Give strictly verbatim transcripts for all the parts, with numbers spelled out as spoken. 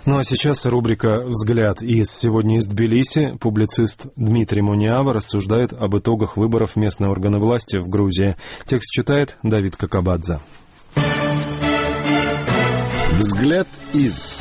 Ну а сейчас рубрика «Взгляд» из «Сегодня из Тбилиси». Публицист Дмитрий Муниава рассуждает об итогах выборов местной органы власти в Грузии. Текст читает Давид Какабадзе. «Взгляд из».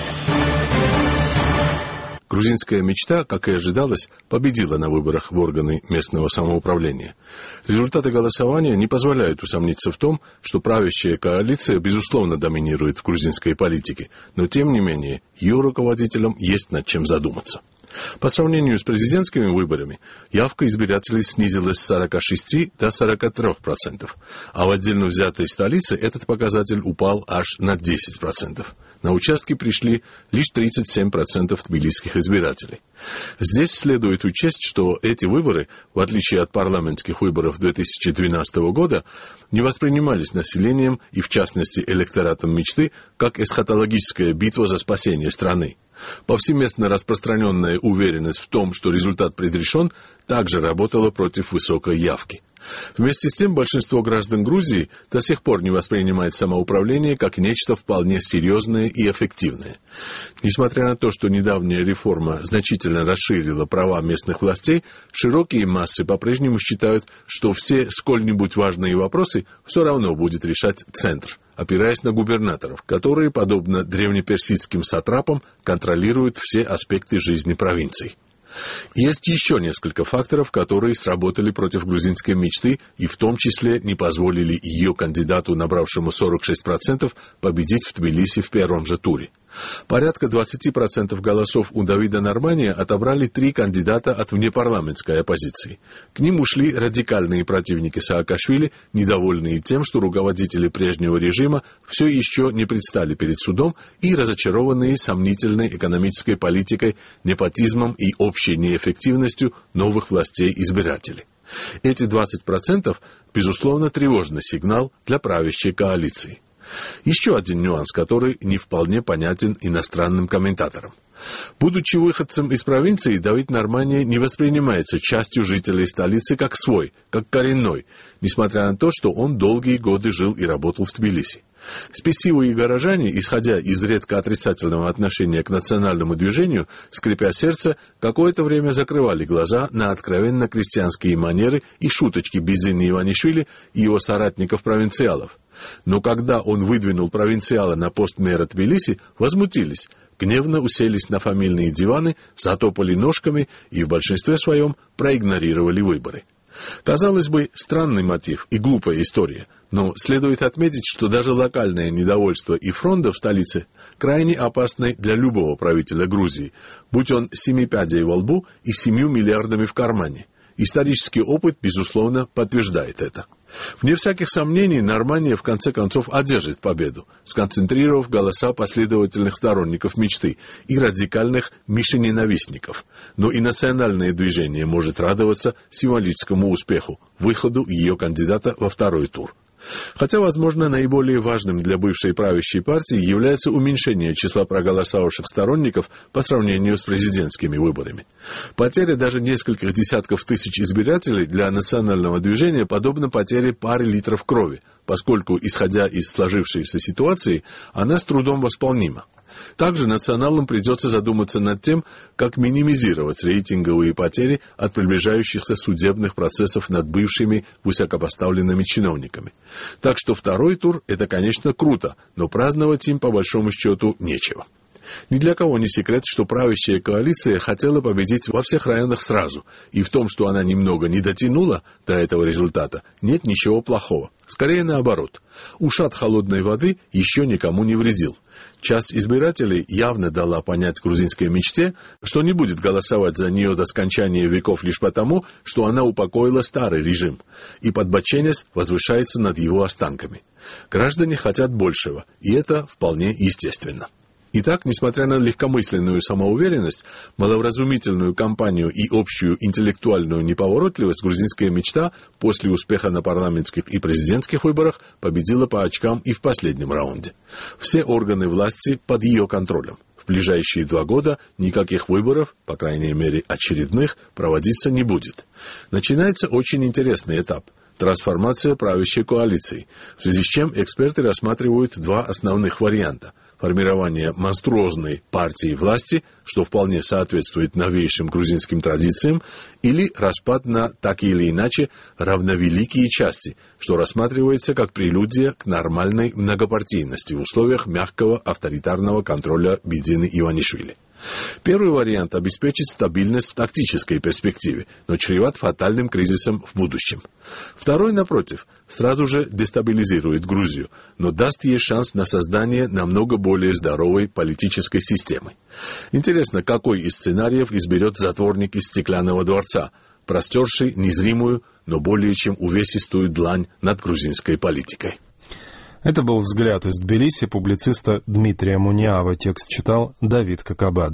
Грузинская мечта, как и ожидалось, победила на выборах в органы местного самоуправления. Результаты голосования не позволяют усомниться в том, что правящая коалиция, безусловно, доминирует в грузинской политике, но, тем не менее, ее руководителям есть над чем задуматься. По сравнению с президентскими выборами, явка избирателей снизилась с сорока шести до сорока трёх процентов, а в отдельно взятой столице этот показатель упал аж на десять процентов. На участки пришли лишь тридцать семь процентов тбилисских избирателей. Здесь следует учесть, что эти выборы, в отличие от парламентских выборов две тысячи двенадцатого года, не воспринимались населением и, в частности, электоратом мечты, как эсхатологическая битва за спасение страны. Повсеместно распространенная уверенность в том, что результат предрешен, также работала против высокой явки. Вместе с тем, большинство граждан Грузии до сих пор не воспринимает самоуправление как нечто вполне серьезное и эффективное. Несмотря на то, что недавняя реформа значительно расширила права местных властей, широкие массы по-прежнему считают, что все сколь-нибудь важные вопросы все равно будет решать центр, опираясь на губернаторов, которые, подобно древнеперсидским сатрапам, контролируют все аспекты жизни провинций. Есть еще несколько факторов, которые сработали против грузинской мечты и в том числе не позволили ее кандидату, набравшему сорок шесть процентов, победить в Тбилиси в первом же туре. Порядка двадцать процентов голосов у Давида Нормания отобрали три кандидата от внепарламентской оппозиции. К ним ушли радикальные противники Саакашвили, недовольные тем, что руководители прежнего режима все еще не предстали перед судом, и разочарованные сомнительной экономической политикой, непотизмом и общей неэффективностью новых властей избирателей. Эти двадцать процентов, безусловно, тревожный сигнал для правящей коалиции. Еще один нюанс, который не вполне понятен иностранным комментаторам. Будучи выходцем из провинции, Давид Нормания не воспринимается частью жителей столицы как свой, как коренной, несмотря на то, что он долгие годы жил и работал в Тбилиси. Спесивые горожане, исходя из редко отрицательного отношения к национальному движению, скрипя сердце, какое-то время закрывали глаза на откровенно крестьянские манеры и шуточки Бизини Иванишвили и его соратников-провинциалов. Но когда он выдвинул провинциала на пост мэра Тбилиси, возмутились, гневно уселись на фамильные диваны, затопали ножками и в большинстве своем проигнорировали выборы. Казалось бы, странный мотив и глупая история, но следует отметить, что даже локальное недовольство и фронта в столице крайне опасны для любого правителя Грузии, будь он семи пядей во лбу и семью миллиардами в кармане. Исторический опыт, безусловно, подтверждает это. Вне всяких сомнений, Нормания в конце концов одержит победу, сконцентрировав голоса последовательных сторонников мечты и радикальных мишененавистников. Но и национальное движение может радоваться символическому успеху, выходу ее кандидата во второй тур. Хотя, возможно, наиболее важным для бывшей правящей партии является уменьшение числа проголосовавших сторонников по сравнению с президентскими выборами. Потеря даже нескольких десятков тысяч избирателей для национального движения подобна потере пары литров крови, поскольку, исходя из сложившейся ситуации, она с трудом восполнима. Также националам придется задуматься над тем, как минимизировать рейтинговые потери от приближающихся судебных процессов над бывшими высокопоставленными чиновниками. Так что второй тур – это, конечно, круто, но праздновать им, по большому счету, нечего. Ни для кого не секрет, что правящая коалиция хотела победить во всех районах сразу, и в том, что она немного не дотянула до этого результата, нет ничего плохого. Скорее наоборот. Ушат холодной воды еще никому не вредил. Часть избирателей явно дала понять грузинской мечте, что не будет голосовать за нее до скончания веков лишь потому, что она упокоила старый режим, и подбоченясь возвышается над его останками. Граждане хотят большего, и это вполне естественно. Итак, несмотря на легкомысленную самоуверенность, маловразумительную кампанию и общую интеллектуальную неповоротливость, грузинская мечта после успеха на парламентских и президентских выборах победила по очкам и в последнем раунде. Все органы власти под ее контролем. В ближайшие два года никаких выборов, по крайней мере очередных, проводиться не будет. Начинается очень интересный этап – трансформация правящей коалиции, в связи с чем эксперты рассматривают два основных варианта. формирование монструозной партии власти, что вполне соответствует новейшим грузинским традициям, или распад на так или иначе равновеликие части, что рассматривается как прелюдия к нормальной многопартийности в условиях мягкого авторитарного контроля Бидзины Иванишвили. Первый вариант обеспечит стабильность в тактической перспективе, но чреват фатальным кризисом в будущем. Второй, напротив, сразу же дестабилизирует Грузию, но даст ей шанс на создание намного более здоровой политической системы. Интересно, какой из сценариев изберет затворник из стеклянного дворца, простерший незримую, но более чем увесистую длань над грузинской политикой. Это был «Взгляд» из Тбилиси публициста Дмитрия Муниава. Текст читал Давид Кокабад.